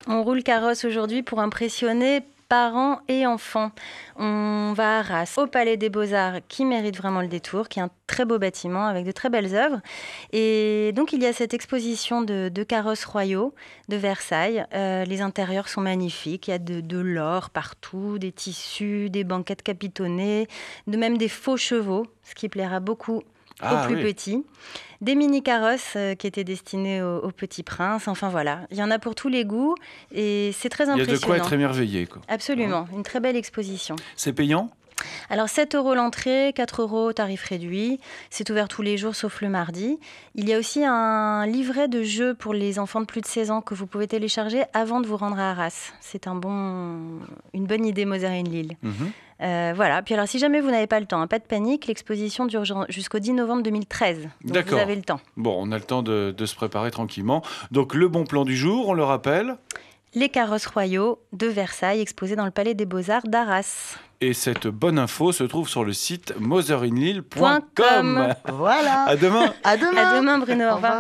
On roule carrosse aujourd'hui pour impressionner parents et enfants. On va à Arras, au Palais des Beaux-Arts, qui mérite vraiment le détour, qui est un très beau bâtiment avec de très belles œuvres. Et donc, il y a cette exposition de carrosses royaux de Versailles. Les intérieurs sont magnifiques. Il y a de l'or partout, des tissus, des banquettes capitonnées, de même des faux chevaux, ce qui plaira beaucoup aux plus petits. Des mini-carrosses qui étaient destinées au Petit Prince. Enfin voilà, il y en a pour tous les goûts et c'est très impressionnant. Il y a de quoi être émerveillé, quoi. Absolument, une très belle exposition. C'est payant ? Alors 7 € l'entrée, 4 € tarif réduit. C'est ouvert tous les jours sauf le mardi. Il y a aussi un livret de jeux pour les enfants de plus de 16 ans que vous pouvez télécharger avant de vous rendre à Arras. C'est une bonne idée, Moser-in-l'Île. Voilà. Puis alors, si jamais vous n'avez pas le temps, pas de panique, l'exposition dure jusqu'au 10 novembre 2013. Donc D'accord. Vous avez le temps. Bon, on a le temps de se préparer tranquillement. Donc le bon plan du jour, on le rappelle ? Les carrosses royaux de Versailles exposés dans le Palais des Beaux-Arts d'Arras. Et cette bonne info se trouve sur le site moserinlille.com. Voilà. À demain. À demain. À demain, Bruno. Au revoir.